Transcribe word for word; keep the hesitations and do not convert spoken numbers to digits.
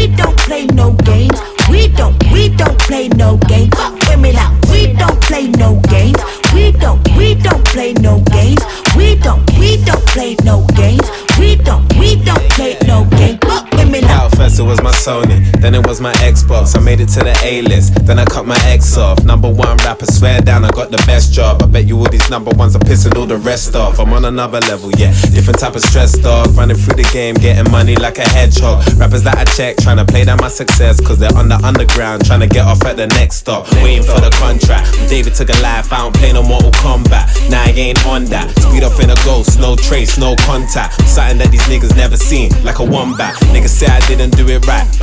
we don't play no games. We don't, we don't play no games. Women like, we don't play no games. We don't, we don't play no games. We don't, we don't play no games. We don't, we don't play no games. Women like. First it was my Sony, then it was my Xbox. I made it to the A-list, then I cut my ex off. Number one rapper, swear down, I got the best job. I bet you all these number ones are pissing all the rest off. I'm on another level, yeah, different type of stress, dog. Running through the game, getting money like a hedgehog. Rappers that I check, trying to play down my success, cause they're on the underground, trying to get off at the next stop. Waiting for the contract, David took a life, I don't play no Mortal Kombat. Now I ain't on that, speed off in a ghost, no trace, no contact. Something that these niggas never seen, like a wombat. Niggas say I didn't do it right, but